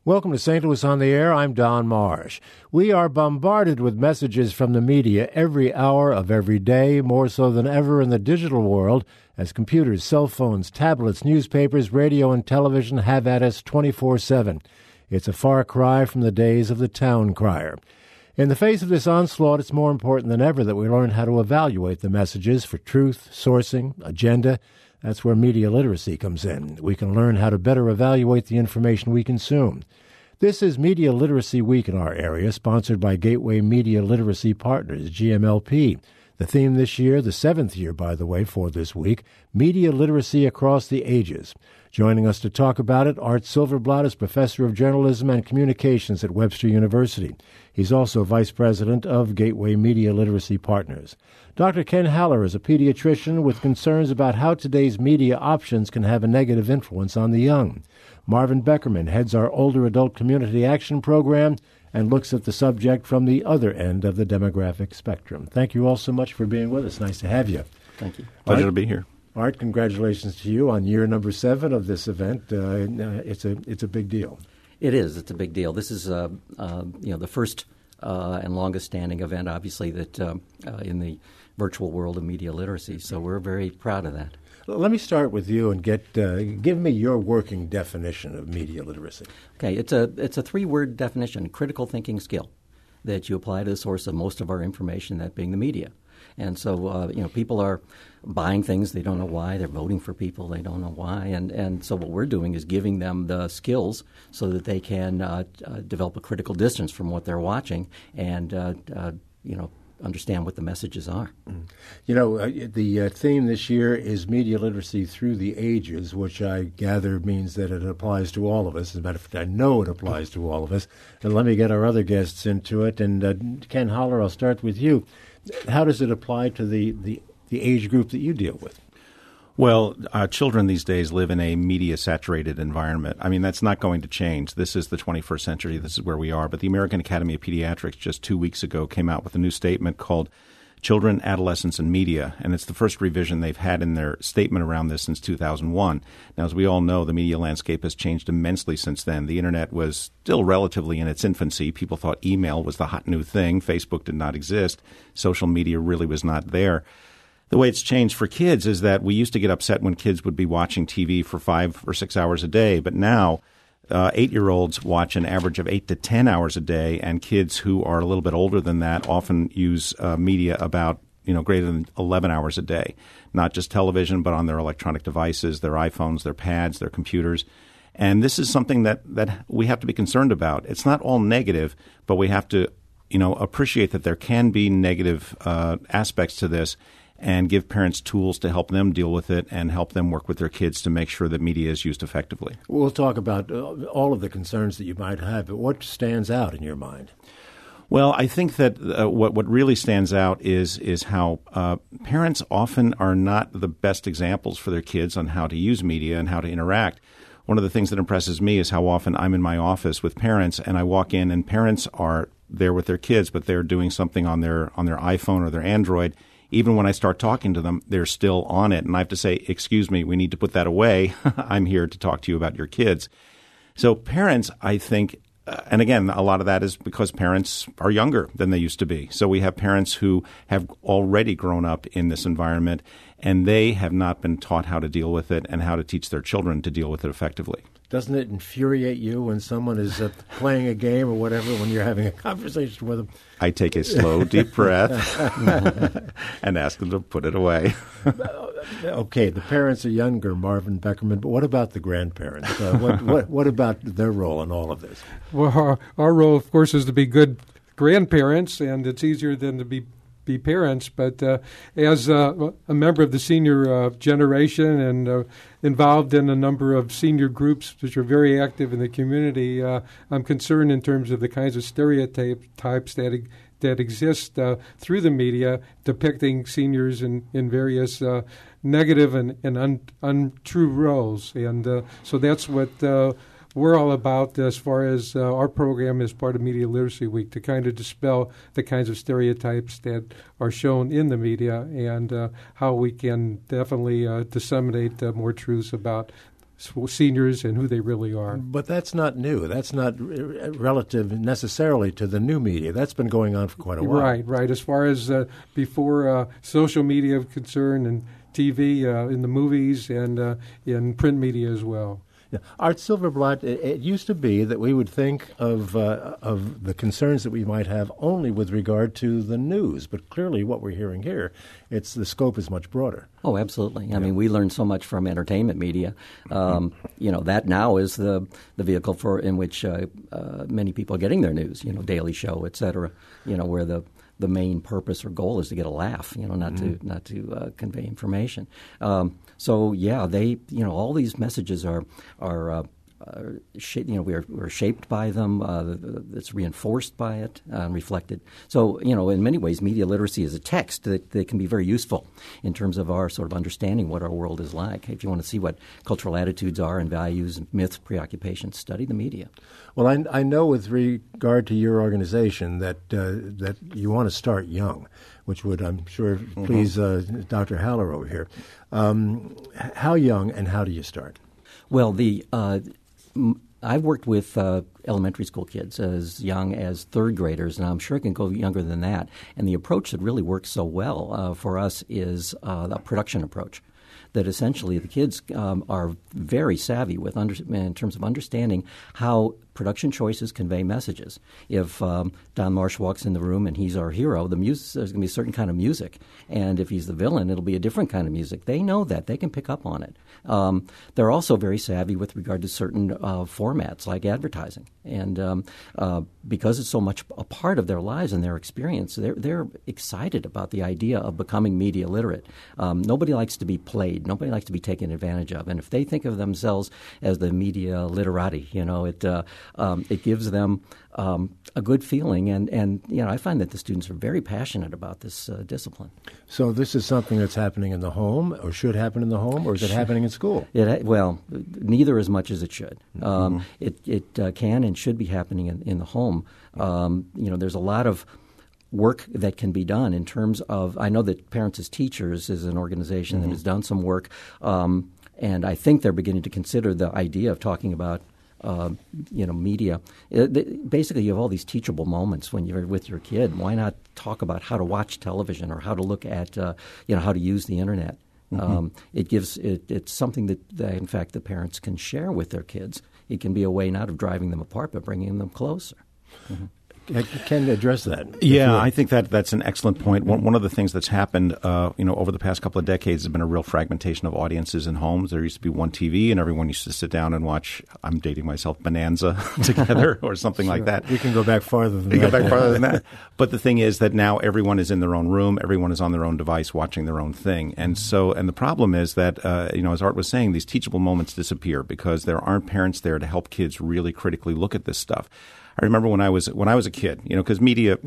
Welcome to St. Louis on the Air. I'm Don Marsh. We are bombarded with messages from the media every hour of every day, more so than ever in the digital world, as computers, cell phones, tablets, newspapers, radio, and television have at us 24/7. It's a far cry from the days of the town crier. In the face of this onslaught, it's more important than ever that we learn how to evaluate the messages for truth, sourcing, agenda. That's where media literacy comes in. We can learn how to better evaluate the information we consume. This is Media Literacy Week in our area, sponsored by Gateway Media Literacy Partners, GMLP. The theme this year, the 7th year, by the way, for this week, Media Literacy Across the Ages. Joining us to talk about it, Art Silverblatt is Professor of Journalism and Communications at Webster University. He's also Vice President of Gateway Media Literacy Partners. Dr. Ken Haller is a pediatrician with concerns about how today's media options can have a negative influence on the young. Marvin Beckerman heads our Older Adult Community Action Program and looks at the subject from the other end of the demographic spectrum. Thank you all so much for being with us. Nice to have you. Thank you. Pleasure to be here. Art, congratulations to you on year number 7 of this event. It's a big deal. It is. It's a big deal. This is the first and longest standing event, obviously, that in the virtual world of media literacy. So we're very proud of that. Let me start with you and give me your working definition of media literacy. Okay, it's a 3-word definition: critical thinking skill that you apply to the source of most of our information, that being the media. And so, people are buying things, they don't know why. They're voting for people, they don't know why. And so what we're doing is giving them the skills so that they can develop a critical distance from what they're watching and, understand what the messages are. The theme this year is media literacy through the ages, which I gather means that it applies to all of us. As a matter of fact, I know it applies to all of us. And let me get our other guests into it. And Ken Haller, I'll start with you. How does it apply to the age group that you deal with? Well, children these days live in a media-saturated environment. I mean, that's not going to change. This is the 21st century. This is where we are. But the American Academy of Pediatrics just 2 weeks ago came out with a new statement called Children, Adolescents, and Media, and it's the first revision they've had in their statement around this since 2001. Now, as we all know, the media landscape has changed immensely since then. The Internet was still relatively in its infancy. People thought email was the hot new thing. Facebook did not exist. Social media really was not there. The way it's changed for kids is that we used to get upset when kids would be watching TV for 5 or 6 hours a day, but now 8-year-olds watch an average of 8 to 10 hours a day, and kids who are a little bit older than that often use media about greater than 11 hours a day, not just television, but on their electronic devices, their iPhones, their pads, their computers. And this is something that we have to be concerned about. It's not all negative, but we have to appreciate that there can be negative aspects to this, and give parents tools to help them deal with it and help them work with their kids to make sure that media is used effectively. We'll talk about all of the concerns that you might have, but what stands out in your mind? Well, I think that what really stands out is how parents often are not the best examples for their kids on how to use media and how to interact. One of the things that impresses me is how often I'm in my office with parents and I walk in and parents are there with their kids, but they're doing something on their iPhone or their Android. Even when I start talking to them, they're still on it. And I have to say, excuse me, we need to put that away. I'm here to talk to you about your kids. So parents, I think, and again, a lot of that is because parents are younger than they used to be. So we have parents who have already grown up in this environment, and they have not been taught how to deal with it and how to teach their children to deal with it effectively. Doesn't it infuriate you when someone is playing a game or whatever, when you're having a conversation with them? I take a slow, deep breath and ask them to put it away. Okay, the parents are younger, Marvin Beckerman, but what about the grandparents? What about their role in all of this? Well, our role, of course, is to be good grandparents, and it's easier than to be parents, but as a member of the senior generation and involved in a number of senior groups which are very active in the community, I'm concerned in terms of the kinds of stereotypes that exist through the media depicting seniors in various negative and untrue roles. And so that's what we're all about as far as our program as part of Media Literacy Week, to kind of dispel the kinds of stereotypes that are shown in the media and how we can definitely disseminate more truths about seniors and who they really are. But that's not new. That's not relative necessarily to the new media. That's been going on for quite a while. Right. As far as before social media is concerned, and TV, in the movies, and in print media as well. Yeah. Art Silverblatt, it used to be that we would think of the concerns that we might have only with regard to the news, but clearly what we're hearing here, the scope is much broader. Oh, absolutely. I mean, we learn so much from entertainment media. That now is the vehicle in which many people are getting their news. Daily Show, et cetera. Where the main purpose or goal is to get a laugh. Not to convey information. So yeah, all these messages are we're shaped by them. It's reinforced by it, reflected. So in many ways, media literacy is a text that can be very useful in terms of our sort of understanding what our world is like. If you want to see what cultural attitudes are and values, myths, preoccupations, study the media. Well, I know with regard to your organization that you want to start young, which would, I'm sure, please Dr. Haller over here. How young and how do you start? Well, I've worked with elementary school kids as young as third graders, and I'm sure it can go younger than that. And the approach that really works so well for us is a production approach. That essentially the kids are very savvy in terms of understanding how production choices convey messages. If Don Marsh walks in the room and he's our hero, there's going to be a certain kind of music. And if he's the villain, it'll be a different kind of music. They know that. They can pick up on it. They're also very savvy with regard to certain formats like advertising. And because it's so much a part of their lives and their experience, they're excited about the idea of becoming media literate. Nobody likes to be played. Nobody likes to be taken advantage of. And if they think of themselves as the media literati, it gives them a good feeling. And I find that the students are very passionate about this discipline. So this is something that's happening in the home or should happen in the home, or is it happening in school? Well, neither as much as it should. It can and should be happening in the home. There's a lot of work that can be done in terms of, I know that Parents as Teachers is an organization that has done some work, and I think they're beginning to consider the idea of talking about media. Basically, you have all these teachable moments when you're with your kid. Why not talk about how to watch television or how to look at, how to use the internet? It's something that, in fact, the parents can share with their kids. It can be a way not of driving them apart, but bringing them closer. Can address that. Yeah, I think that's an excellent point. One of the things that's happened, over the past couple of decades has been a real fragmentation of audiences in homes. There used to be one TV, and everyone used to sit down and watch, I'm dating myself, Bonanza together or something like that. We can go back farther than that. But the thing is that now everyone is in their own room. Everyone is on their own device watching their own thing. And the problem is that, as Art was saying, these teachable moments disappear because there aren't parents there to help kids really critically look at this stuff. I remember when I was a kid, because media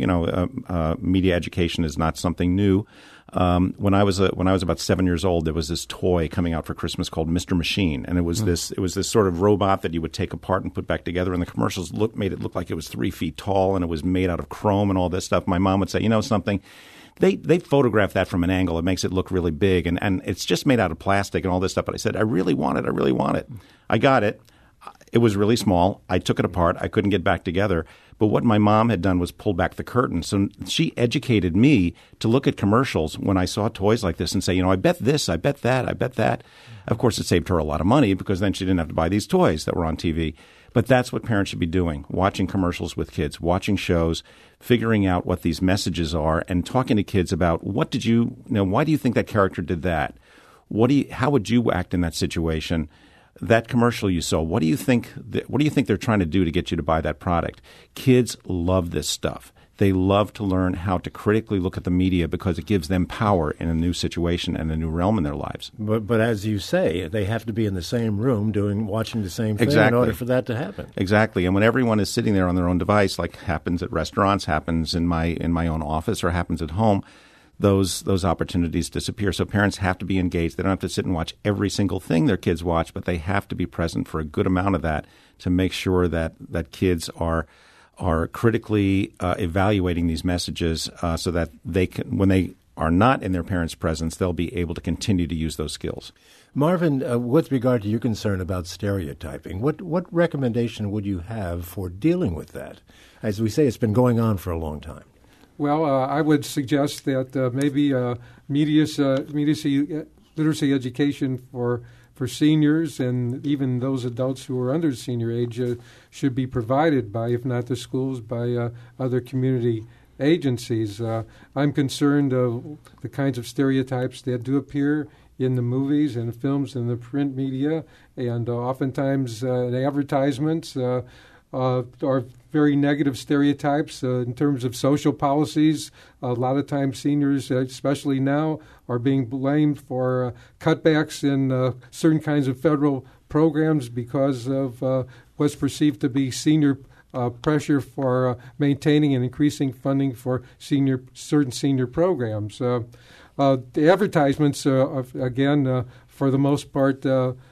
education is not something new. When I was about 7 years old, there was this toy coming out for Christmas called Mr. Machine, and it was this sort of robot that you would take apart and put back together. And the commercials made it look like it was 3 feet tall, and it was made out of chrome and all this stuff. My mom would say, something. They photographed that from an angle. It makes it look really big, and it's just made out of plastic and all this stuff. But I said, I really want it. I got it. It was really small. I took it apart. I couldn't get back together. But what my mom had done was pull back the curtain. So she educated me to look at commercials when I saw toys like this and say, I bet this, I bet that, I bet that. Of course, it saved her a lot of money because then she didn't have to buy these toys that were on TV. But that's what parents should be doing, watching commercials with kids, watching shows, figuring out what these messages are, and talking to kids about why do you think that character did that? How would you act in that situation? That commercial you saw, what do you think they're trying to do to get you to buy that product? Kids love this stuff. They love to learn how to critically look at the media because it gives them power in a new situation and a new realm in their lives. But as you say, they have to be in the same room watching the same thing in order for that to happen. Exactly. And when everyone is sitting there on their own device, like happens at restaurants, happens in my own office, or happens at home, those opportunities disappear. So parents have to be engaged. They don't have to sit and watch every single thing their kids watch, but they have to be present for a good amount of that to make sure that kids are critically evaluating these messages so that they can, when they are not in their parents' presence, they'll be able to continue to use those skills. Marvin, with regard to your concern about stereotyping, what recommendation would you have for dealing with that? As we say, it's been going on for a long time. Well, I would suggest that maybe literacy education for seniors and even those adults who are under senior age should be provided by, if not the schools, by other community agencies. I'm concerned of the kinds of stereotypes that do appear in the movies and films and the print media, and oftentimes in advertisements are very negative stereotypes in terms of social policies. A lot of times seniors, especially now, are being blamed for cutbacks in certain kinds of federal programs because of what's perceived to be senior pressure for maintaining and increasing funding for certain senior programs. The advertisements, again, for the most part,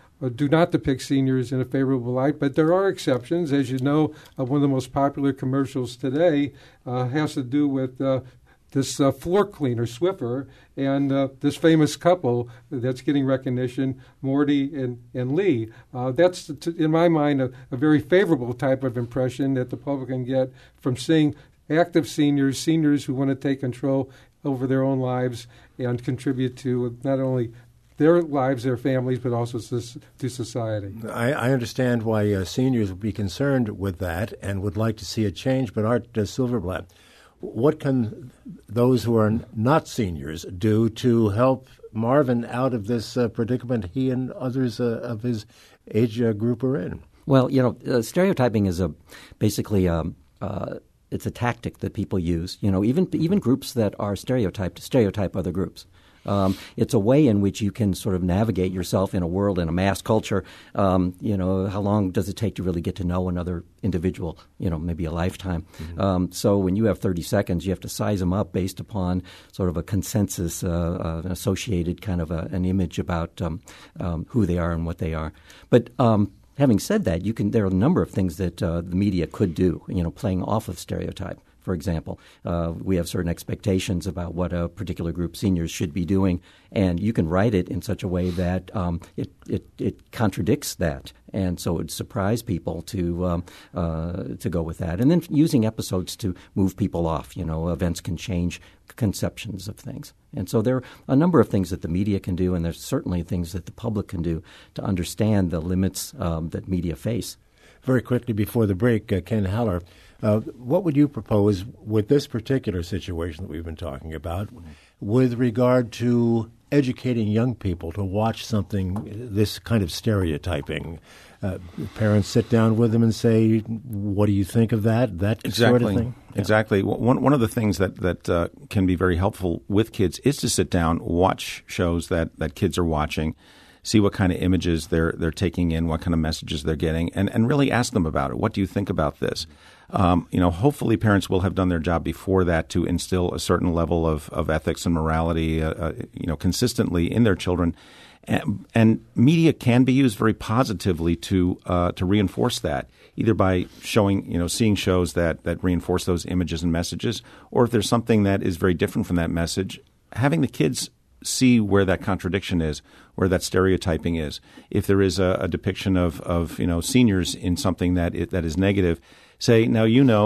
do not depict seniors in a favorable light, but there are exceptions. As you know, one of the most popular commercials today has to do with this floor cleaner, Swiffer, and this famous couple that's getting recognition, Morty and Lee. That's, in my mind, a very favorable type of impression that the public can get from seeing active seniors who want to take control over their own lives and contribute to not only their lives, their families, but also to society. I understand why seniors would be concerned with that and would like to see a change, but Art Silverblatt, what can those who are not seniors do to help Marvin out of this predicament he and others of his age group are in? Well, stereotyping is basically it's a tactic that people use. Even groups that are stereotyped stereotype other groups. It's a way in which you can sort of navigate yourself in a world, in a mass culture. How long does it take to really get to know another individual? Maybe a lifetime. Mm-hmm. So when you have 30 seconds, you have to size them up based upon sort of a consensus, an associated kind of an image about who they are and what they are. But having said that, there are a number of things that the media could do, playing off of stereotype. For example, we have certain expectations about what a particular group seniors should be doing, and you can write it in such a way that it contradicts that, and so it would surprise people to go with that. And then using episodes to move people off. Events can change conceptions of things, and so there are a number of things that the media can do, and there's certainly things that the public can do to understand the limits that media face. Very quickly before the break, Ken Haller, what would you propose with this particular situation that we've been talking about with regard to educating young people to watch something, this kind of stereotyping? Parents sit down with them and say, what do you think of that? That exactly. sort of thing? Yeah. Exactly. One of the things that can be very helpful with kids is to sit down, watch shows that kids are watching, see what kind of images they're taking in, what kind of messages they're getting, and really ask them about it. What do you think about this? Hopefully parents will have done their job before that to instill a certain level of ethics and morality, consistently in their children. And media can be used very positively to reinforce that, either by showing, seeing shows that reinforce those images and messages, or if there's something that is very different from that message, having the kids see where that contradiction is, where that stereotyping is. If there is a depiction of seniors in something that is negative, say, now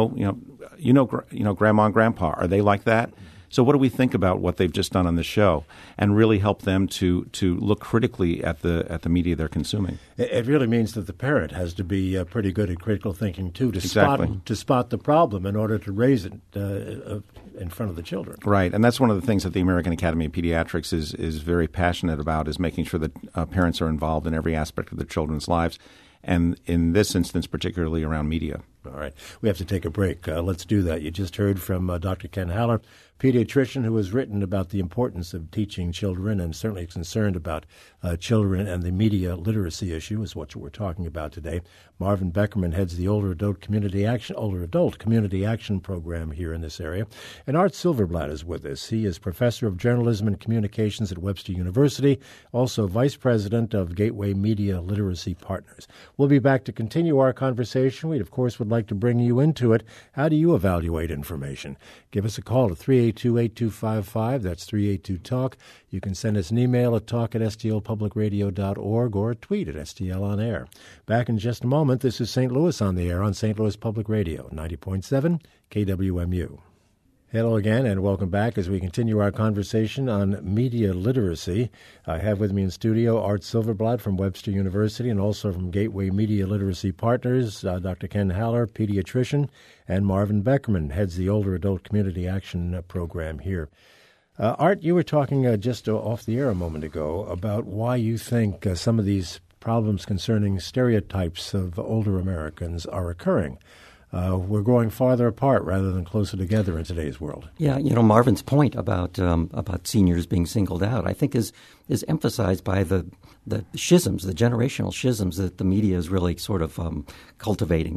grandma and grandpa, are they like that? So what do we think about what they've just done on the show, and really help them to look critically at the media they're consuming? It really means that the parent has to be pretty good at critical thinking too, to exactly. spot the problem in order to raise it in front of the children. Right, and that's one of the things that the American Academy of Pediatrics is very passionate about, is making sure that parents are involved in every aspect of their children's lives, and in this instance, particularly around media. All right. We have to take a break. Let's do that. You just heard from Dr. Ken Haller, pediatrician who has written about the importance of teaching children and certainly concerned about children, and the media literacy issue is what we're talking about today. Marvin Beckerman heads the Older Adult Community Action Program here in this area. And Art Silverblatt is with us. He is professor of journalism and communications at Webster University, also vice president of Gateway Media Literacy Partners. We'll be back to continue our conversation. We, of course, would like to bring you into it. How do you evaluate information? Give us a call at 380 382-8255. That's 382-TALK. You can send us an email at talk@stlpublicradio.org or a tweet at STL On Air. Back in just a moment. This is St. Louis on the Air on St. Louis Public Radio, 90.7 KWMU. Hello again, and welcome back as we continue our conversation on media literacy. I have with me in studio Art Silverblatt from Webster University and also from Gateway Media Literacy Partners, Dr. Ken Haller, pediatrician, and Marvin Beckerman, heads the Older Adult Community Action Program here. Art, you were talking just off the air a moment ago about why you think some of these problems concerning stereotypes of older Americans are occurring. We're growing farther apart rather than closer together in today's world. Yeah, Marvin's point about seniors being singled out, I think, is emphasized by the schisms, the generational schisms that the media is really sort of cultivating.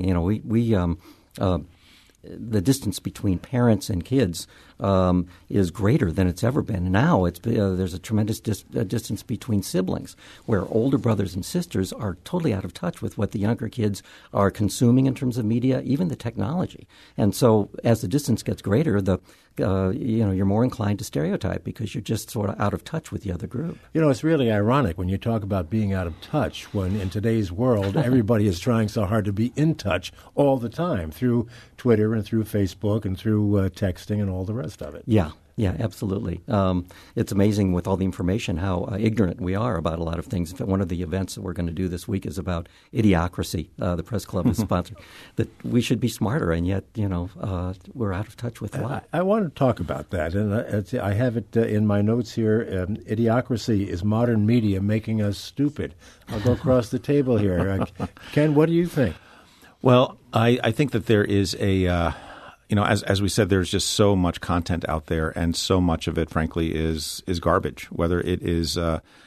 The distance between parents and kids is greater than it's ever been. Now there's a tremendous distance between siblings, where older brothers and sisters are totally out of touch with what the younger kids are consuming in terms of media, even the technology. And so as the distance gets greater, you're more inclined to stereotype because you're just sort of out of touch with the other group. It's really ironic when you talk about being out of touch when in today's world everybody is trying so hard to be in touch all the time through Twitter and through Facebook and through texting and all the rest of it. Yeah, absolutely. It's amazing with all the information how ignorant we are about a lot of things. One of the events that we're going to do this week is about Idiocracy. The Press Club is sponsoring. That we should be smarter, and yet, we're out of touch with what. I want to talk about that, and I have it in my notes here. Idiocracy is modern media making us stupid. I'll go across the table here. Ken, what do you think? Well, I think that there is a as we said, there's just so much content out there, and so much of it, frankly, is garbage. Whether it's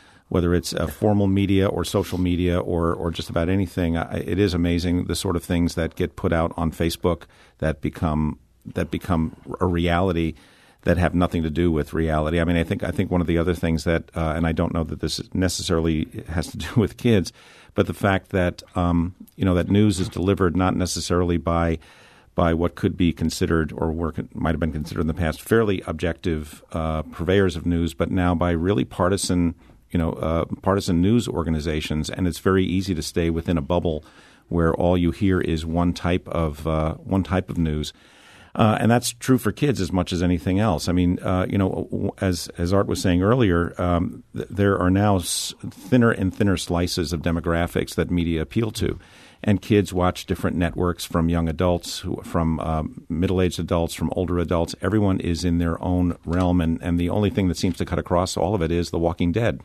formal media or social media or just about anything, it is amazing the sort of things that get put out on Facebook that become a reality that have nothing to do with reality. I mean, I think one of the other things that, and I don't know that this necessarily has to do with kids, but the fact that that news is delivered not necessarily by what could be considered or might have been considered in the past fairly objective purveyors of news, but now by really partisan news organizations, and it's very easy to stay within a bubble where all you hear is one type of news. And that's true for kids as much as anything else. I mean, as Art was saying earlier, there are now thinner and thinner slices of demographics that media appeal to. And kids watch different networks from young adults, from middle-aged adults, from older adults. Everyone is in their own realm, and the only thing that seems to cut across all of it is The Walking Dead.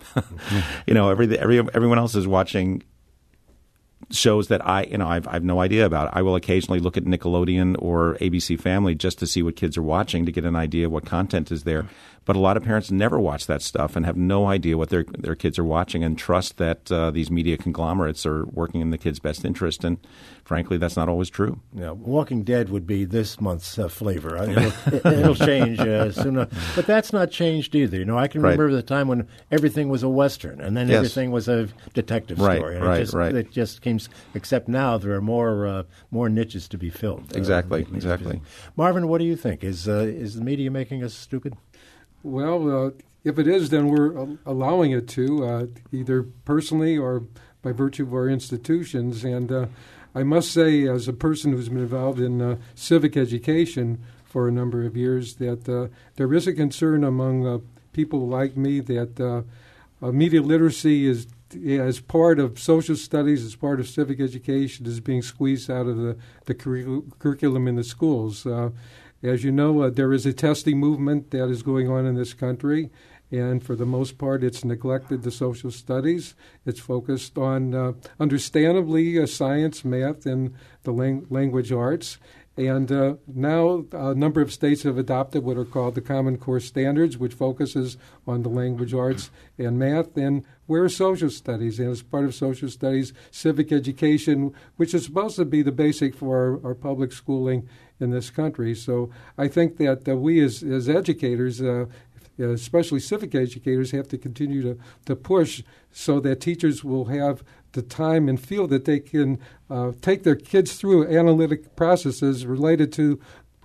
Everyone else is watching shows that I've no idea about. I will occasionally look at Nickelodeon or ABC Family just to see what kids are watching to get an idea of what content is there. But a lot of parents never watch that stuff and have no idea what their kids are watching and trust that these media conglomerates are working in the kids' best interest. And frankly, that's not always true. Yeah, Walking Dead would be this month's flavor. It'll change soon. But that's not changed either. I can remember the time when everything was a Western and then everything was a detective story. And it just came. Except now there are more niches to be filled. Exactly. Marvin, what do you think? Is the media making us stupid? Well, if it is, then we're allowing it to, either personally or by virtue of our institutions. And I must say, as a person who's been involved in civic education for a number of years, that there is a concern among people like me that media literacy is, as part of social studies, as part of civic education, is being squeezed out of the curriculum in the schools. As you know, there is a testing movement that is going on in this country, and for the most part, it's neglected the social studies. It's focused on, understandably, science, math, and the language arts. And now a number of states have adopted what are called the Common Core Standards, which focuses on the language arts and math. And where are social studies? And as part of social studies, civic education, which is supposed to be the basic for our public schooling in this country. So I think that we as educators, especially civic educators, have to continue to push so that teachers will have the time and feel that they can take their kids through analytic processes related to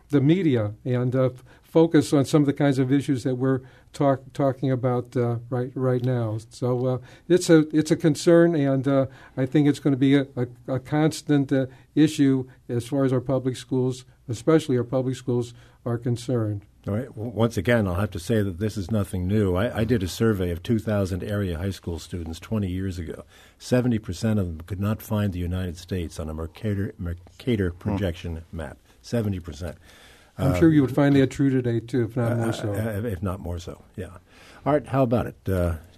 the media and focus on some of the kinds of issues that we're talking about right now. So it's a concern, and I think it's going to be a constant issue as far as our public schools, especially our public schools, are concerned. All right. Well, once again, I'll have to say that this is nothing new. I did a survey of 2,000 area high school students 20 years ago. 70% of them could not find the United States on a Mercator projection map. 70%. I'm sure you would find that true today, too, if not more so. If not more so, yeah. All right, how about it?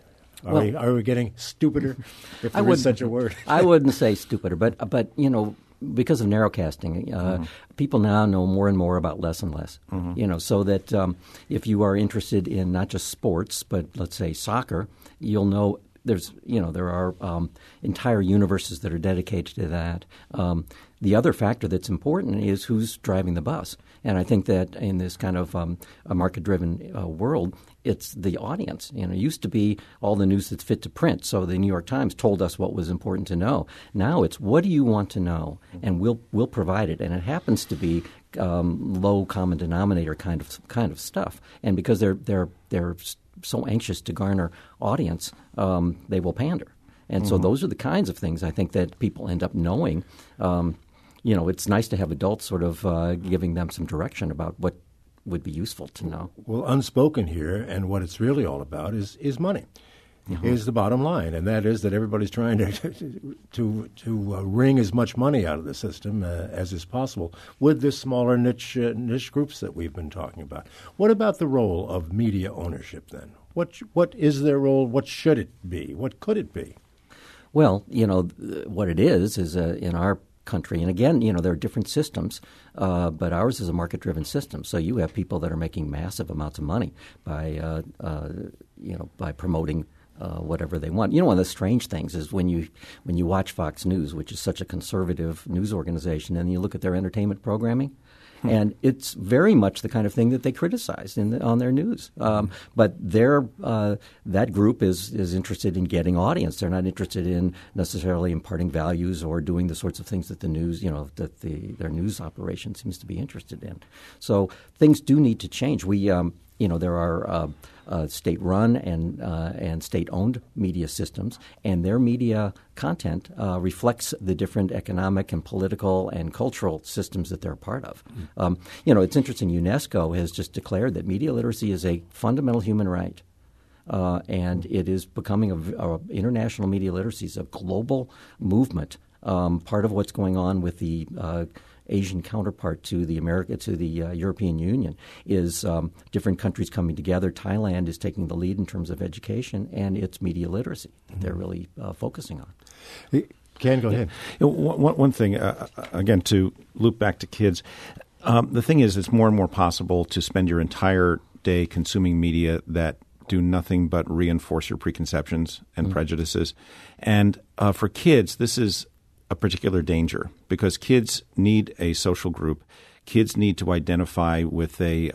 Are we getting stupider, if there is such a word? I wouldn't say stupider, but you know, because of narrowcasting, people now know more and more about less and less. You know, so that if you are interested in not just sports, but let's say soccer, you'll know there are entire universes that are dedicated to that. The other factor that's important is who's driving the bus. And I think that in this kind of a market-driven world, it's the audience. You know, it used to be all the news that's fit to print. So the New York Times told us what was important to know. Now it's what do you want to know, and we'll provide it. And it happens to be low common denominator kind of stuff. And because they're so anxious to garner audience, they will pander. And so those are the kinds of things I think that people end up knowing. You know, it's nice to have adults sort of giving them some direction about what would be useful to know. Well, unspoken here, and what it's really all about is money. Is the bottom line, and that is that everybody's trying to wring as much money out of the system as is possible with this smaller niche groups that we've been talking about. What about the role of media ownership then? What is their role? What should it be? What could it be? Well, you know, what it is in our country, and again, you know, there are different systems, but ours is a market-driven system. So you have people that are making massive amounts of money by promoting whatever they want. You know, one of the strange things is when you watch Fox News, which is such a conservative news organization, and you look at their entertainment programming, and it's very much the kind of thing that they criticize on their news. But that group is interested in getting audience. They're not interested in necessarily imparting values or doing the sorts of things that the news, you know, that their news operation seems to be interested in. So things do need to change. There are state-run and state-owned media systems, and their media content reflects the different economic and political and cultural systems that they're a part of. It's interesting. UNESCO has just declared that media literacy is a fundamental human right. And it is becoming international media literacy is a global movement. Part of what's going on with the Asian counterpart to the European Union is different countries coming together. Thailand is taking the lead in terms of education, and it's media literacy that they're really focusing on. Ken, go ahead. One thing, again, to loop back to kids, the thing is it's more and more possible to spend your entire day consuming media that do nothing but reinforce your preconceptions and prejudices. And for kids, this is a particular danger because kids need a social group. Kids need to identify with a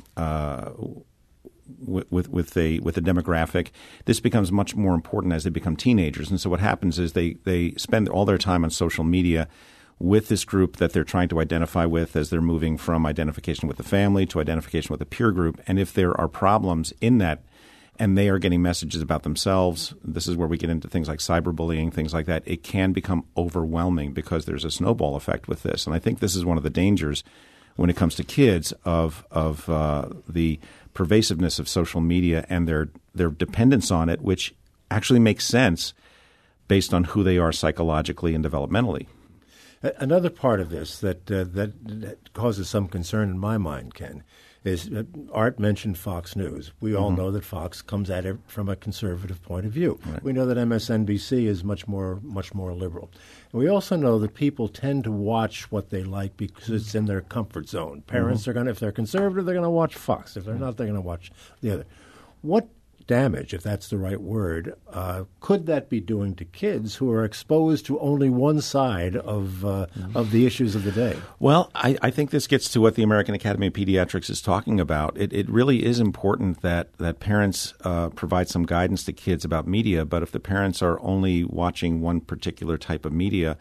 demographic. This becomes much more important as they become teenagers. And so what happens is they spend all their time on social media with this group that they're trying to identify with as they're moving from identification with the family to identification with a peer group. And if there are problems in that, and they are getting messages about themselves, this is where we get into things like cyberbullying, things like that, it can become overwhelming because there's a snowball effect with this. And I think this is one of the dangers when it comes to kids of the pervasiveness of social media and their dependence on it, which actually makes sense based on who they are psychologically and developmentally. Another part of this that causes some concern in my mind, Ken, is Art mentioned Fox News. We all know that Fox comes at it from a conservative point of view. Right. We know that MSNBC is much more liberal. And we also know that people tend to watch what they like because it's in their comfort zone. Parents are if they're conservative, they're going to watch Fox. If they're not, they're going to watch the other. What damage, if that's the right word, could that be doing to kids who are exposed to only one side of the issues of the day? Well, I think this gets to what the American Academy of Pediatrics is talking about. It really is important that parents provide some guidance to kids about media, but if the parents are only watching one particular type of media,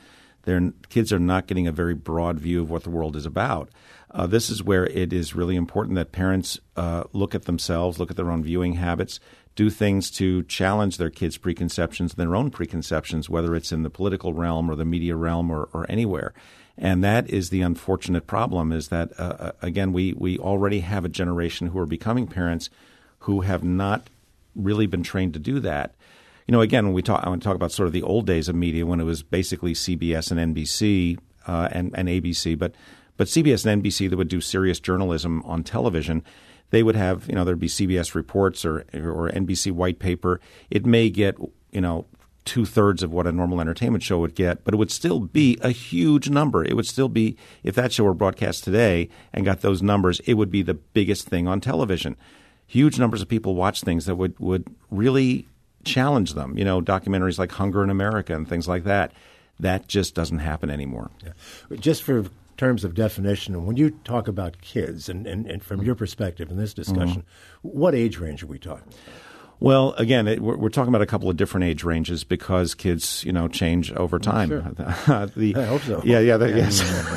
Kids are not getting a very broad view of what the world is about. This is where it is really important that parents look at themselves, look at their own viewing habits, do things to challenge their kids' preconceptions and their own preconceptions, whether it's in the political realm or the media realm or anywhere. And that is the unfortunate problem, is that, again, we already have a generation who are becoming parents who have not really been trained to do that. You know, again, when I want to talk about sort of the old days of media when it was basically CBS and NBC and ABC, but CBS and NBC that would do serious journalism on television, they would have, there'd be CBS reports or NBC white paper. It may get, 2/3 of what a normal entertainment show would get, but it would still be a huge number. It would still be, if that show were broadcast today and got those numbers, it would be the biggest thing on television. Huge numbers of people watch things that would really challenge them. Documentaries like Hunger in America and things like that. That just doesn't happen anymore. Yeah. Just for terms of definition, when you talk about kids and from your perspective in this discussion, what age range are we talking about? Well, again, we're talking about a couple of different age ranges because kids, change over time. Sure. I hope so. Yes.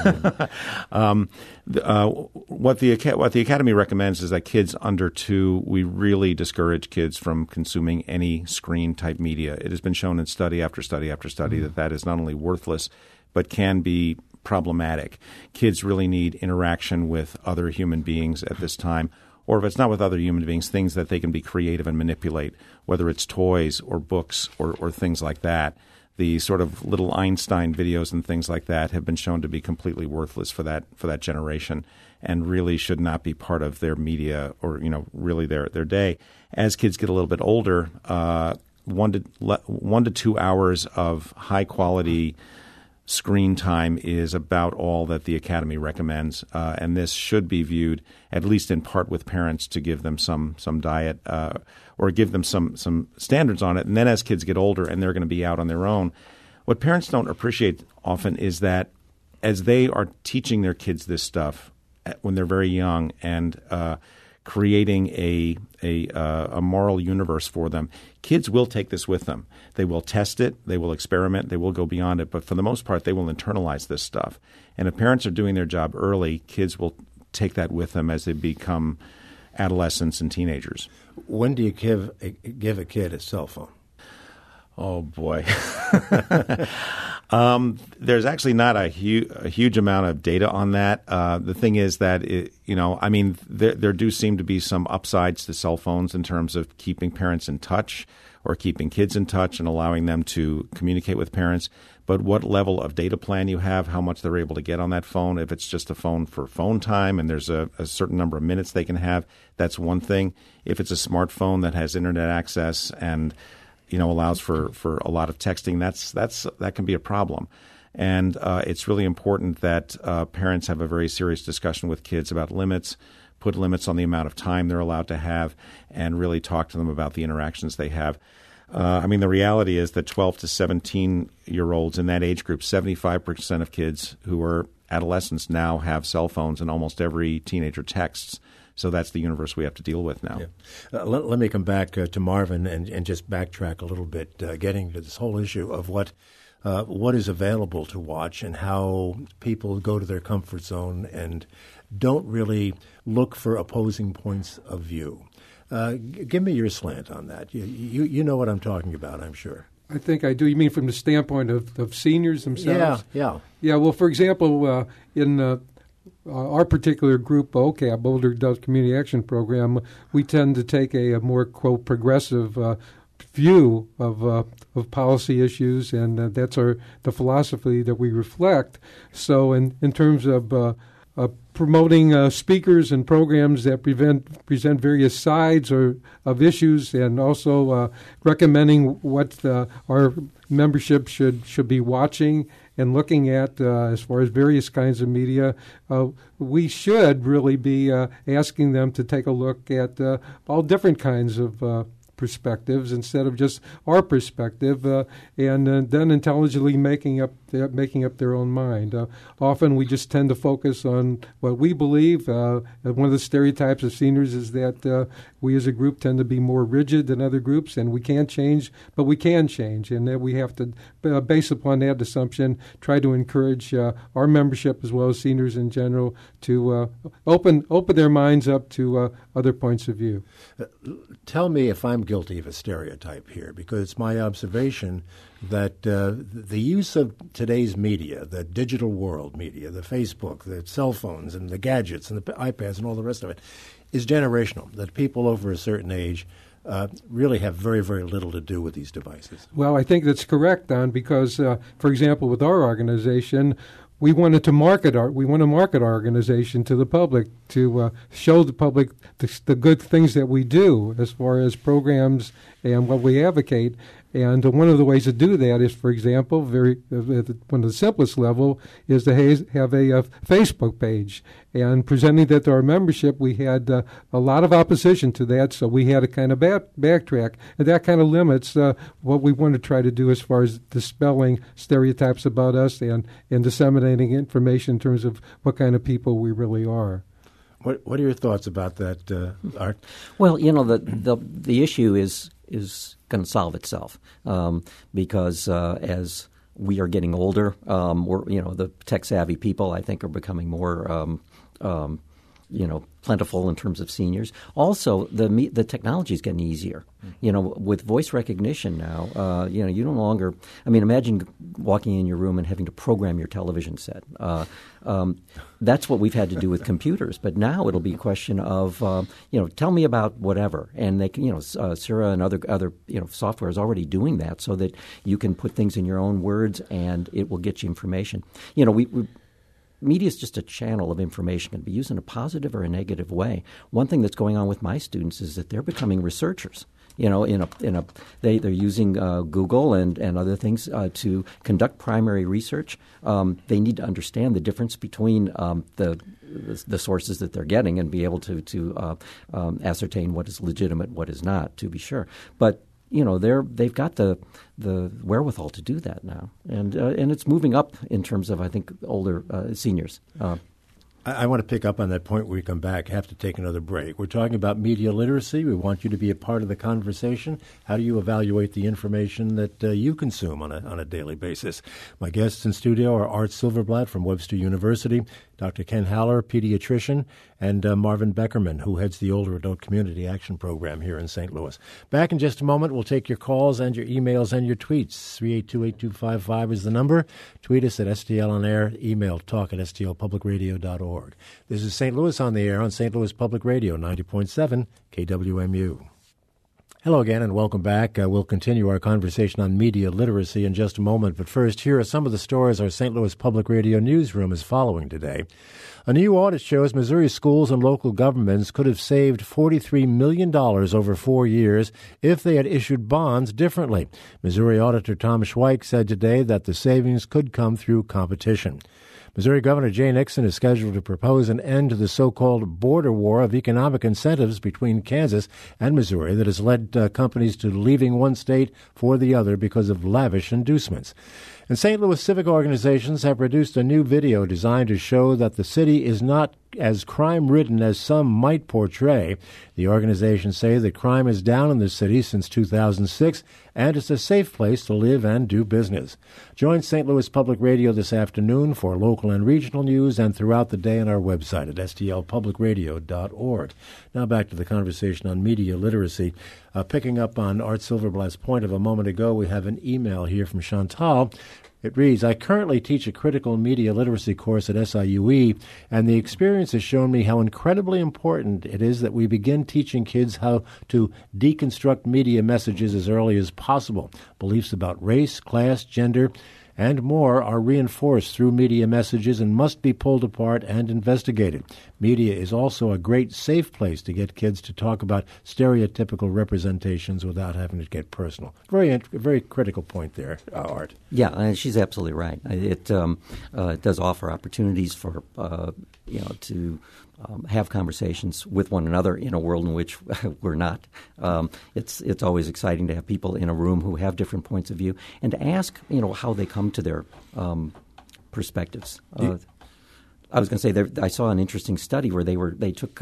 What the Academy recommends is that kids under 2, we really discourage kids from consuming any screen-type media. It has been shown in study after study after study that is not only worthless but can be problematic. Kids really need interaction with other human beings at this time. Or if it's not with other human beings, things that they can be creative and manipulate, whether it's toys or books or things like that. The sort of little Einstein videos and things like that have been shown to be completely worthless for that generation and really should not be part of their media or, really their day. As kids get a little bit older, 1 to 2 hours of high-quality screen time is about all that the Academy recommends, and this should be viewed at least in part with parents to give them some diet or give them some standards on it. And then as kids get older and they're going to be out on their own, what parents don't appreciate often is that as they are teaching their kids this stuff when they're very young and creating a moral universe for them, kids will take this with them. They will test it. They will experiment. They will go beyond it. But for the most part, they will internalize this stuff. And if parents are doing their job early, kids will take that with them as they become adolescents and teenagers. When do you give a kid a cell phone? Oh, boy. There's actually not a huge amount of data on that. The thing is that, there do seem to be some upsides to cell phones in terms of keeping parents in touch or keeping kids in touch and allowing them to communicate with parents. But what level of data plan you have, how much they're able to get on that phone, if it's just a phone for phone time and there's a certain number of minutes they can have, that's one thing. If it's a smartphone that has internet access and allows for a lot of texting, that can be a problem. And it's really important that parents have a very serious discussion with kids about limits, put limits on the amount of time they're allowed to have, and really talk to them about the interactions they have. The reality is that 12 to 17-year-olds in that age group, 75% of kids who are adolescents now have cell phones, and almost every teenager texts. So that's the universe we have to deal with now. Yeah. Let me come back to Marvin and just backtrack a little bit, getting to this whole issue of what is available to watch and how people go to their comfort zone and don't really look for opposing points of view. Give me your slant on that. You know what I'm talking about, I'm sure. I think I do. You mean from the standpoint of seniors themselves? Yeah. Yeah, well, for example, in our particular group, OCAP, Older Adult Community Action Program, we tend to take a more, quote, progressive view of policy issues, and that's the philosophy that we reflect. So in terms of promoting speakers and programs that present various sides of issues, and also recommending what our membership should be watching and looking at as far as various kinds of media, we should really be asking them to take a look at all different kinds of perspectives instead of just our perspective, and then intelligently making up their own mind. Often we just tend to focus on what we believe. One of the stereotypes of seniors is that we as a group tend to be more rigid than other groups, and we can't change, but we can change, and that we have to, based upon that assumption, try to encourage our membership as well as seniors in general to open their minds up to other points of view. Tell me if I'm guilty of a stereotype here, because it's my observation that the use of today's media, the digital world media, the Facebook, the cell phones and the gadgets and the iPads and all the rest of it, is generational, that people over a certain age really have very, very little to do with these devices. Well, I think that's correct, Don, because, for example, with our organization, we want to market our organization to the public, to show the public the good things that we do as far as programs and what we advocate. And one of the ways to do that is, for example, one of the simplest level is to have a Facebook page. And presenting that to our membership, we had a lot of opposition to that, so we had to kind of backtrack. And that kind of limits what we want to try to do as far as dispelling stereotypes about us and disseminating information in terms of what kind of people we really are. What are your thoughts about that, Art? Well, the issue is going to solve itself because as we are getting older, the tech-savvy people, I think, are becoming more plentiful in terms of seniors. Also, the technology is getting easier. With voice recognition now, you no longer. I mean, imagine walking in your room and having to program your television set. That's what we've had to do with computers. But now it'll be a question of, tell me about whatever, and they can, Sura and other software is already doing that, so that you can put things in your own words and it will get you information. Media is just a channel of information. It can be used in a positive or a negative way. One thing that's going on with my students is that they're becoming researchers. They're using Google and other things to conduct primary research. They need to understand the difference between the sources that they're getting and be able to ascertain what is legitimate, what is not, to be sure. But they've got the wherewithal to do that now, and it's moving up in terms of, I think, older seniors. I want to pick up on that point when we come back. Have to take another break. We're talking about media literacy. We want you to be a part of the conversation. How do you evaluate the information that you consume on a daily basis? My guests in studio are Art Silverblatt from Webster University, Dr. Ken Haller, pediatrician, and Marvin Beckerman, who heads the Older Adult Community Action Program here in St. Louis. Back in just a moment, we'll take your calls and your emails and your tweets. 382-8255 is the number. Tweet us at STL on air. Email talk@stlpublicradio.org. This is St. Louis on the air on St. Louis Public Radio, 90.7 KWMU. Hello again and welcome back. We'll continue our conversation on media literacy in just a moment. But first, here are some of the stories our St. Louis Public Radio newsroom is following today. A new audit shows Missouri schools and local governments could have saved $43 million over 4 years if they had issued bonds differently. Missouri Auditor Tom Schweik said today that the savings could come through competition. Missouri Governor Jay Nixon is scheduled to propose an end to the so-called border war of economic incentives between Kansas and Missouri that has led companies to leaving one state for the other because of lavish inducements. And St. Louis civic organizations have produced a new video designed to show that the city is not as crime-ridden as some might portray. The organizations say that crime is down in the city since 2006, and it's a safe place to live and do business. Join St. Louis Public Radio this afternoon for local and regional news and throughout the day on our website at stlpublicradio.org. Now back to the conversation on media literacy. Picking up on Art Silverblatt's point of a moment ago, we have an email here from Chantal. It reads, I currently teach a critical media literacy course at SIUE, and the experience has shown me how incredibly important it is that we begin teaching kids how to deconstruct media messages as early as possible. Beliefs about race, class, gender, and more are reinforced through media messages and must be pulled apart and investigated. Media is also a great safe place to get kids to talk about stereotypical representations without having to get personal. Very critical point there, Art. Yeah, she's absolutely right. It does offer opportunities for to have conversations with one another in a world in which we're not. It's always exciting to have people in a room who have different points of view and to ask how they come to their perspectives. I was going to say I saw an interesting study where they took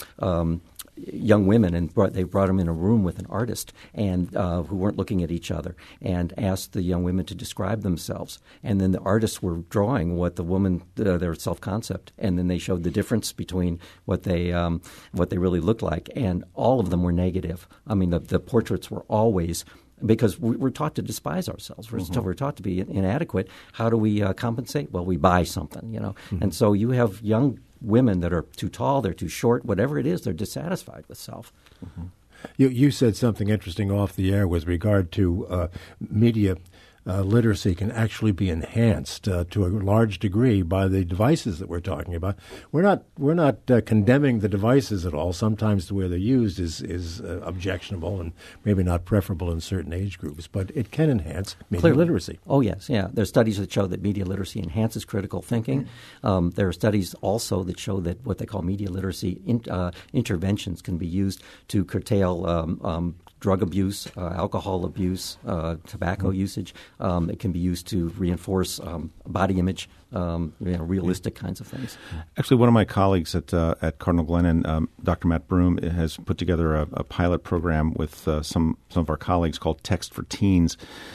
young women and brought them in a room with an artist and who weren't looking at each other and asked the young women to describe themselves. And then the artists were drawing what the woman their self-concept, and then they showed the difference between what they really looked like, and all of them were negative. I mean, the portraits were always. Because we're taught to despise ourselves. We're taught to be inadequate. How do we compensate? Well, we buy something, And so you have young women that are too tall, they're too short, whatever it is, they're dissatisfied with self. Mm-hmm. You said something interesting off the air with regard to media literacy can actually be enhanced to a large degree by the devices that we're talking about. We're not condemning the devices at all. Sometimes the way they're used is objectionable and maybe not preferable in certain age groups, but it can enhance media literacy. Oh, yes, yeah. There's studies that show that media literacy enhances critical thinking. There are studies also that show that what they call media literacy interventions can be used to curtail drug abuse, alcohol abuse, tobacco usage. It can be used to reinforce body image, realistic kinds of things. Actually, one of my colleagues at Cardinal Glennon, Dr. Matt Broom, has put together a pilot program with some of our colleagues called Text for Teens.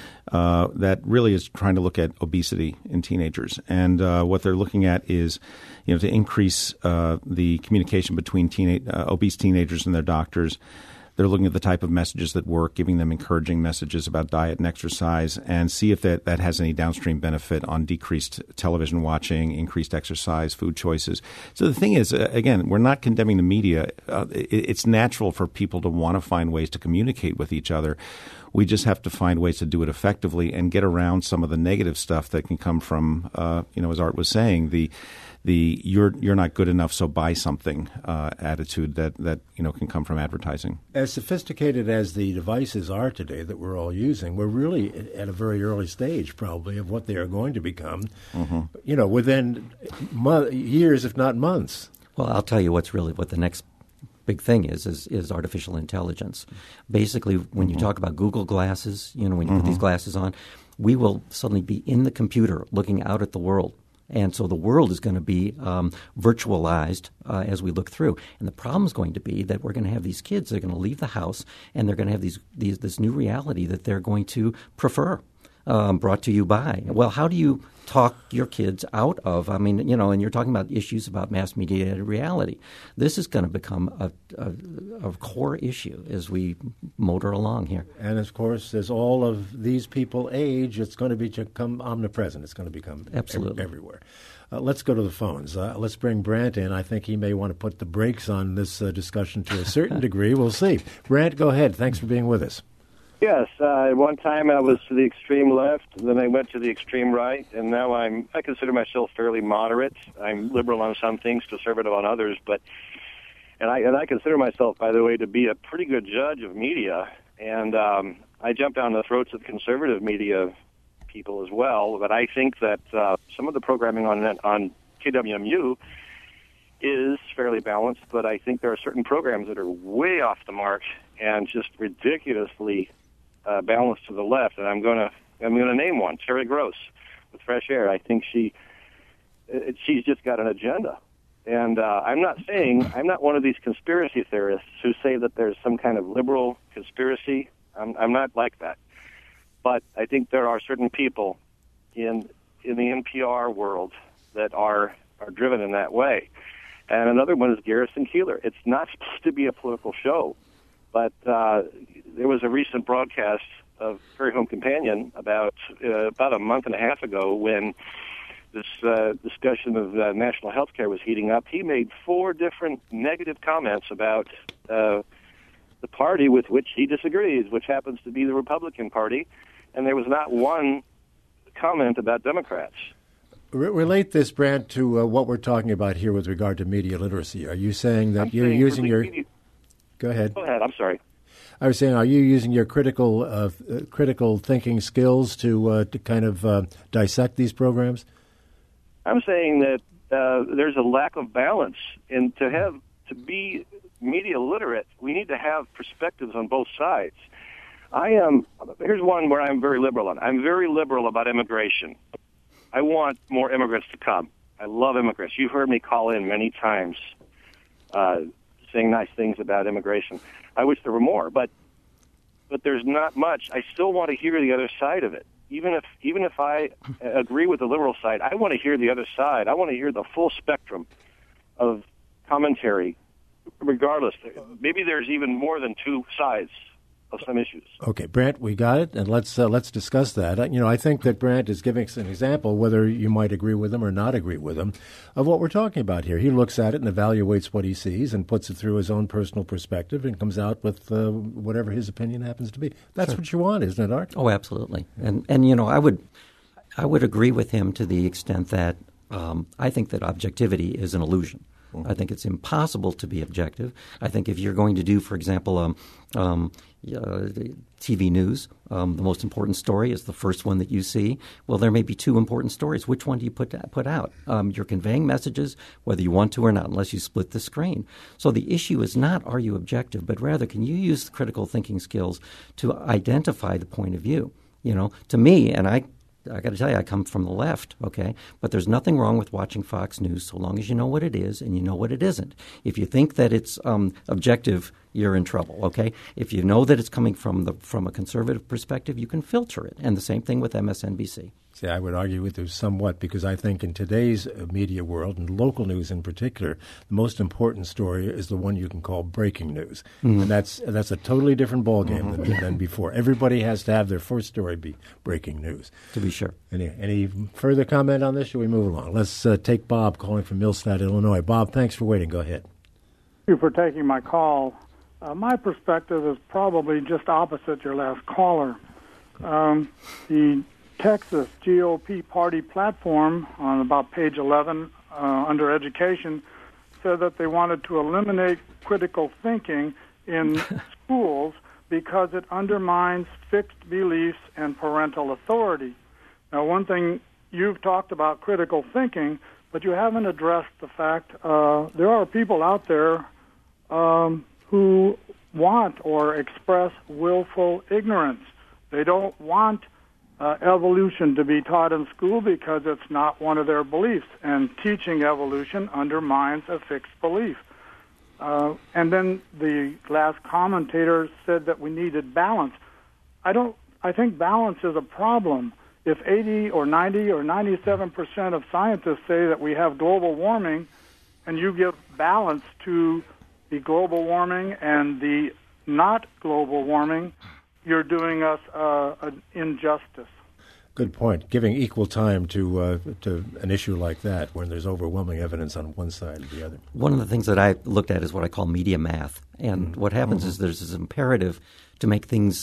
That really is trying to look at obesity in teenagers, and what they're looking at is, to increase the communication between obese teenagers and their doctors. They're looking at the type of messages that work, giving them encouraging messages about diet and exercise, and see if that has any downstream benefit on decreased television watching, increased exercise, food choices. So the thing is, again, we're not condemning the media. It's natural for people to want to find ways to communicate with each other. We just have to find ways to do it effectively and get around some of the negative stuff that can come from, as Art was saying, the you're not good enough, so buy something attitude that can come from advertising. As sophisticated as the devices are today that we're all using, we're really at a very early stage probably of what they are going to become, within years, if not months. Well, I'll tell you what the next big thing is artificial intelligence. Basically, when you talk about Google glasses, when you put these glasses on, we will suddenly be in the computer looking out at the world. And so the world is going to be virtualized as we look through. And the problem is going to be that we're going to have these kids that are going to leave the house and they're going to have this new reality that they're going to prefer, brought to you by. Well, how do you talk your kids out of? I mean, and you're talking about issues about mass mediated reality. This is going to become a core issue as we motor along here. And of course, as all of these people age, it's going to become omnipresent. It's going to become absolutely everywhere. Let's go to the phones. Let's bring Brant in. I think he may want to put the brakes on this discussion to a certain degree. We'll see. Brant, go ahead. Thanks for being with us. Yes, at one time I was to the extreme left, then I went to the extreme right, and now I consider myself fairly moderate. I'm liberal on some things, conservative on others, and I consider myself, by the way, to be a pretty good judge of media, and I jump down the throats of conservative media people as well. But I think that some of the programming on KWMU is fairly balanced, but I think there are certain programs that are way off the mark and just ridiculously balanced to the left, and I'm going to name one, Terry Gross with Fresh Air. I think she's just got an agenda, and I'm not one of these conspiracy theorists who say that there's some kind of liberal conspiracy. I'm not like that, but I think there are certain people in the NPR world that are driven in that way, and another one is Garrison Keillor. It's not supposed to be a political show. But there was a recent broadcast of Prairie Home Companion about a month and a half ago when this discussion of national health care was heating up. He made 4 different negative comments about the party with which he disagrees, which happens to be the Republican Party. And there was not one comment about Democrats. Relate this, Brant, to what we're talking about here with regard to media literacy. Are you saying that you're using your... Go ahead. Go ahead. I'm sorry. I was saying, are you using your critical thinking skills to kind of dissect these programs? I'm saying that there's a lack of balance, and to be media literate, we need to have perspectives on both sides. Here's one where I'm very liberal on. I'm very liberal about immigration. I want more immigrants to come. I love immigrants. You've heard me call in many times saying nice things about immigration. I wish there were more, but there's not much. I still want to hear the other side of it. Even if I agree with the liberal side, I want to hear the other side. I want to hear the full spectrum of commentary, regardless. Maybe there's even more than two sides of some issues. Okay, Brant, we got it, and let's discuss that. I think that Brant is giving us an example, whether you might agree with him or not agree with him, of what we're talking about here. He looks at it and evaluates what he sees and puts it through his own personal perspective and comes out with whatever his opinion happens to be. That's Sure. what you want, isn't it, Art? Oh, absolutely. And I would agree with him to the extent that I think that objectivity is an illusion. I think it's impossible to be objective. I think if you're going to do, for example, TV news, the most important story is the first one that you see. Well, there may be two important stories. Which one do you put out? You're conveying messages whether you want to or not, unless you split the screen. So the issue is not are you objective, but rather can you use the critical thinking skills to identify the point of view? To me, and I got to tell you, I come from the left, okay? But there's nothing wrong with watching Fox News so long as you know what it is and you know what it isn't. If you think that it's objective, you're in trouble, okay? If you know that it's coming from a conservative perspective, you can filter it. And the same thing with MSNBC. See, I would argue with you somewhat because I think in today's media world, and local news in particular, the most important story is the one you can call breaking news. Mm-hmm. And that's a totally different ballgame than before. Everybody has to have their first story be breaking news. To be sure. Any further comment on this? Shall we move along? Let's take Bob calling from Millstadt, Illinois. Bob, thanks for waiting. Go ahead. Thank you for taking my call. My perspective is probably just opposite your last caller. The Texas GOP party platform on about page 11 under education said that they wanted to eliminate critical thinking in schools because it undermines fixed beliefs and parental authority. Now, one thing you've talked about critical thinking, but you haven't addressed the fact there are people out there who want or express willful ignorance. They don't want evolution to be taught in school because it's not one of their beliefs, and teaching evolution undermines a fixed belief. And then the last commentator said that we needed balance. I think balance is a problem. If 80 or 90 or 97% of scientists say that we have global warming, and you give balance to the global warming and the not global warming, you're doing us an injustice. Good point. Giving equal time to an issue like that when there's overwhelming evidence on one side or the other. One of the things that I looked at is what I call media math. And what happens is there's this imperative to make things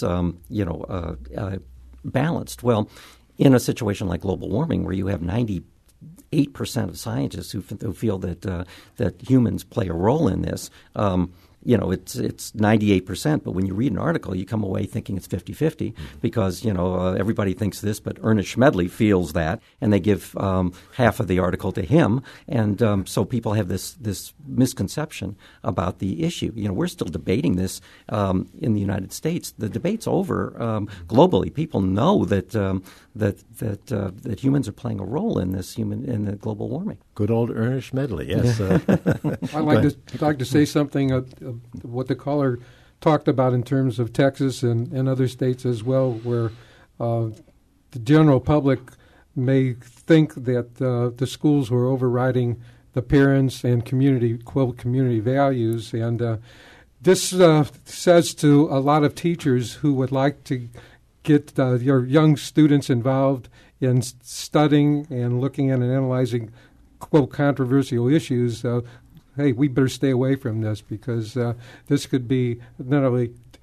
balanced. Well, in a situation like global warming where you have 98% of scientists who feel that humans play a role in this, it's 98%, but when you read an article, you come away thinking it's 50-50 because, everybody thinks this, but Ernest Schmedley feels that, and they give half of the article to him. And so people have this misconception about the issue. We're still debating this in the United States. The debate's over globally. People know that humans are playing a role in in the global warming. Good old Ernest Schmedley, yes. I'd like to say something what the caller talked about in terms of Texas and other states as well, where the general public may think that the schools were overriding the parents and community values. And this says to a lot of teachers who would like to get your young students involved in studying and looking at and analyzing quote controversial issues, hey, we better stay away from this because this could be not only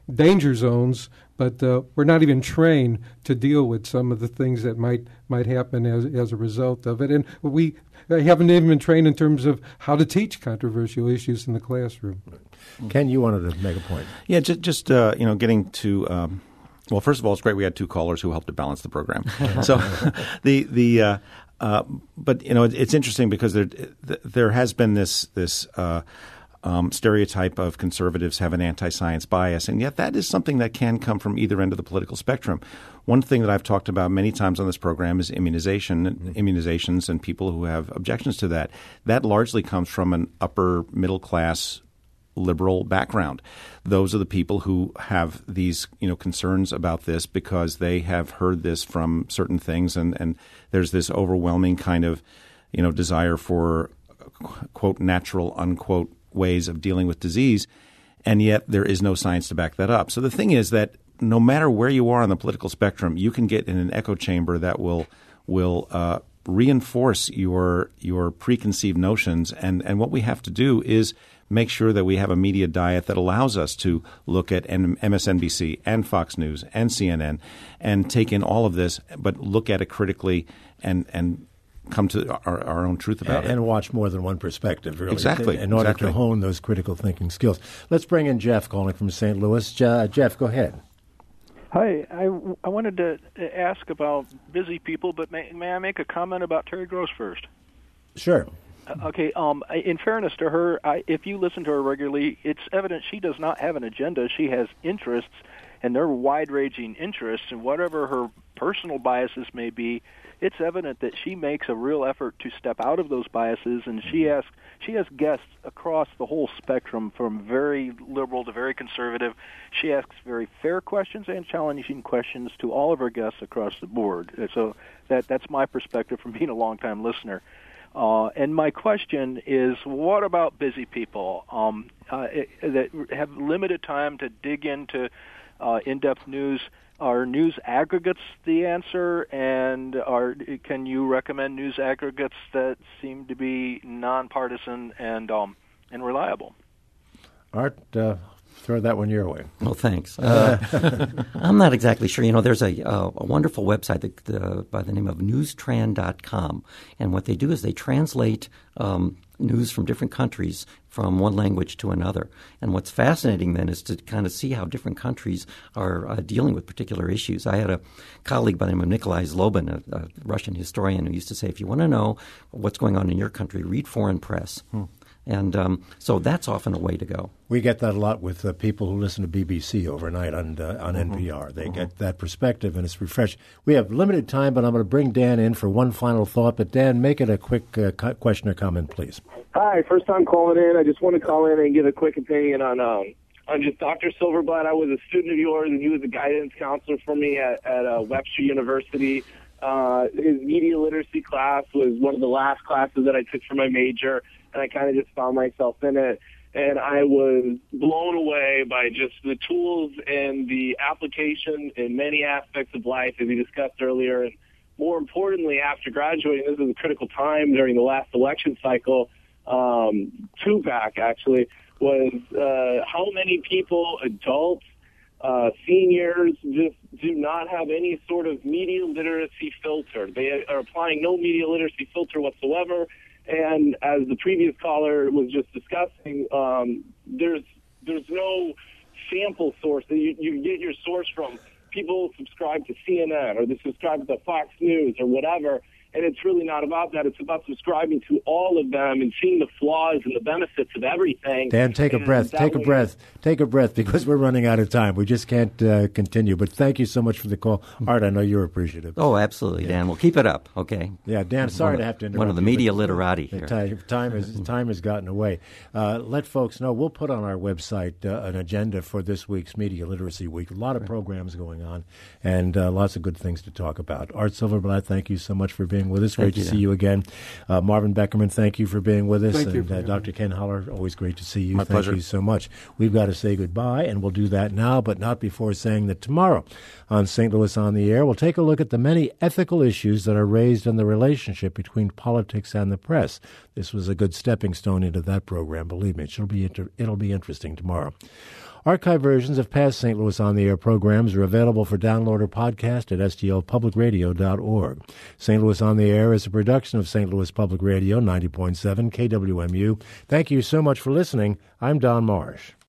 danger zones, but we're not even trained to deal with some of the things that might happen as a result of it. And we haven't even been trained in terms of how to teach controversial issues in the classroom. Ken, you wanted to make a point. Yeah, just getting to well, first of all, it's great we had two callers who helped to balance the program. So but it's interesting because there has been this stereotype of conservatives have an anti-science bias, and yet that is something that can come from either end of the political spectrum. One thing that I've talked about many times on this program is immunizations and people who have objections to that. That largely comes from an upper middle class liberal background. Those are the people who have these concerns about this because they have heard this from certain things, and there's this overwhelming kind of desire for quote natural unquote ways of dealing with disease, and yet there is no science to back that up. So the thing is that no matter where you are on the political spectrum, you can get in an echo chamber that will reinforce your preconceived notions. And what we have to do is make sure that we have a media diet that allows us to look at MSNBC and Fox News and CNN and take in all of this, but look at it critically and come to our own truth about it. And watch more than one perspective, really. Exactly. In order to hone those critical thinking skills. Let's bring in Jeff calling from St. Louis. Jeff, go ahead. Hi. I wanted to ask about busy people, but may I make a comment about Terry Gross first? Sure. Okay. In fairness to her, if you listen to her regularly, it's evident she does not have an agenda. She has interests, and they're wide-ranging interests, and whatever her personal biases may be, it's evident that she makes a real effort to step out of those biases, and she has guests across the whole spectrum from very liberal to very conservative. She asks very fair questions and challenging questions to all of her guests across the board. So that's my perspective from being a long-time listener. And my question is, what about busy people that have limited time to dig into in-depth news? Are news aggregates the answer, and can you recommend news aggregates that seem to be nonpartisan and reliable? Art, throw that one your way. Well, thanks. I'm not exactly sure. There's a wonderful website by the name of newstran.com, and what they do is they translate news from different countries from one language to another. And what's fascinating then is to kind of see how different countries are dealing with particular issues. I had a colleague by the name of Nikolai Zlobin, a Russian historian, who used to say, if you want to know what's going on in your country, read foreign press. And so that's often a way to go. We get that a lot with people who listen to BBC overnight on NPR. They get that perspective, and it's refreshing. We have limited time, but I'm going to bring Dan in for one final thought. But Dan, make it a quick question or comment, please. Hi, first time calling in. I just want to call in and give a quick opinion on just Dr. Silverblatt. I was a student of yours, and he was a guidance counselor for me at Webster University. His media literacy class was one of the last classes that I took for my major, and I kind of just found myself in it. And I was blown away by just the tools and the application in many aspects of life, as he discussed earlier. And more importantly, after graduating, this was a critical time during the last election cycle, two back actually, was how many people, adults, seniors, just do not have any sort of media literacy filter. They are applying no media literacy filter whatsoever. And as the previous caller was just discussing, there's no sample source. You get your source from people who subscribe to CNN or they subscribe to Fox News or whatever. And it's really not about that. It's about subscribing to all of them and seeing the flaws and the benefits of everything. Dan, take a breath, because we're running out of time. We just can't continue. But thank you so much for the call. Art, I know you're appreciative. Oh, absolutely, Dan. Well, keep it up, okay? Yeah, Dan, sorry to have to interrupt. One of the media literati here. Time has gotten away. Let folks know, we'll put on our website an agenda for this week's Media Literacy Week. A lot of programs going on and lots of good things to talk about. Art Silverblatt, thank you so much for being with us. Great to see you again. Marvin Beckerman, thank you for being with us. Thank you. And Dr. Ken Holler, always great to see you. My pleasure. Thank you so much. We've got to say goodbye, and we'll do that now, but not before saying that tomorrow on St. Louis on the Air, we'll take a look at the many ethical issues that are raised in the relationship between politics and the press. This was a good stepping stone into that program, believe me. It'll be interesting tomorrow. Archive versions of past St. Louis On the Air programs are available for download or podcast at stlpublicradio.org. St. Louis On the Air is a production of St. Louis Public Radio, 90.7 KWMU. Thank you so much for listening. I'm Don Marsh.